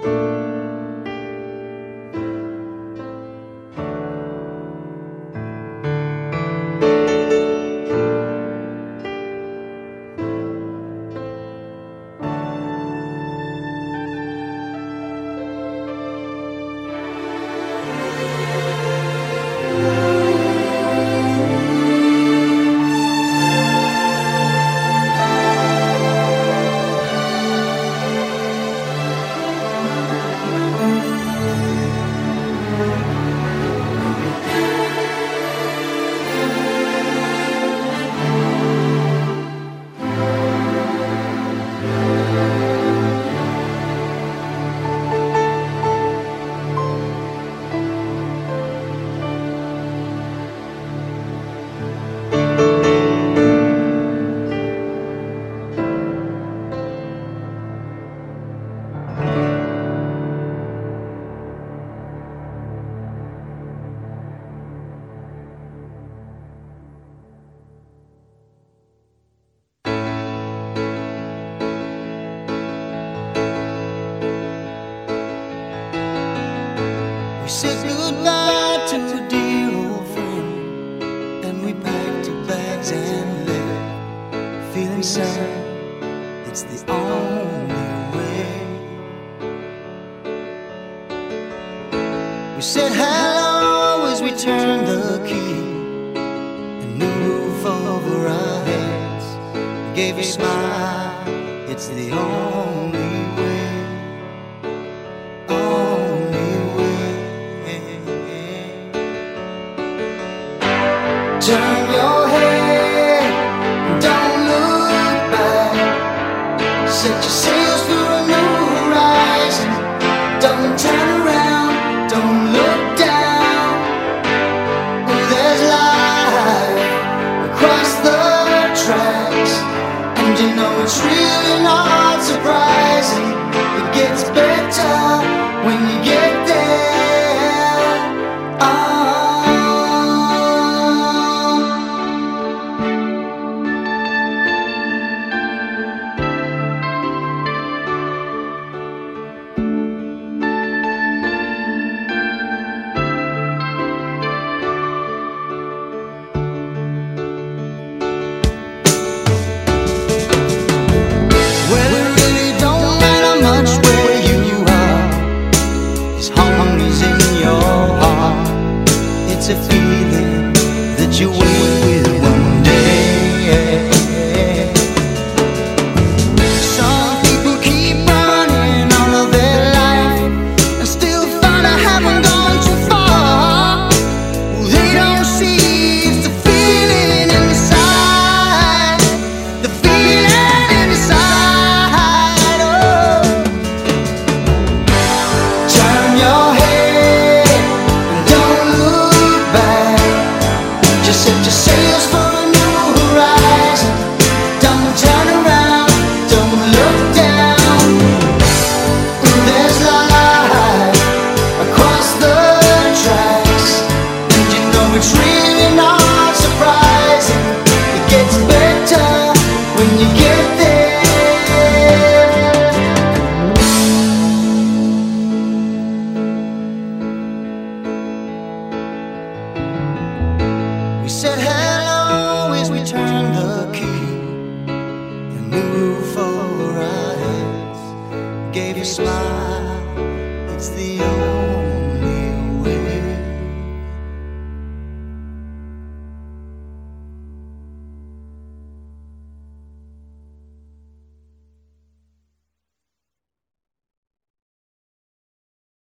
We said goodbye to a dear old friend, and we packed our bags and left, feeling sad, it's the only way. We said hello as we turned the key, a new roof over our heads, we gave a smile, it's the only way. Turn your head, don't look back. Set your sails for a new horizon. Don't turn around, don't look down. Oh, there's life across the tracks, and you know it's really not surprising. It gets better when you get there. It's a feeling that you wait with one day. Some people keep running all of their life and still find I haven't gone too far. They don't see it's the feeling inside, the feeling inside. Oh, turn your head and don't look back. Just set your sails for a new horizon. Don't turn around, don't look down. There's life across the tracks, and you know it's really not surprising. It gets better when you get there. We said hello as we turned the key, a new roof over our heads, gave you a smile, it's the only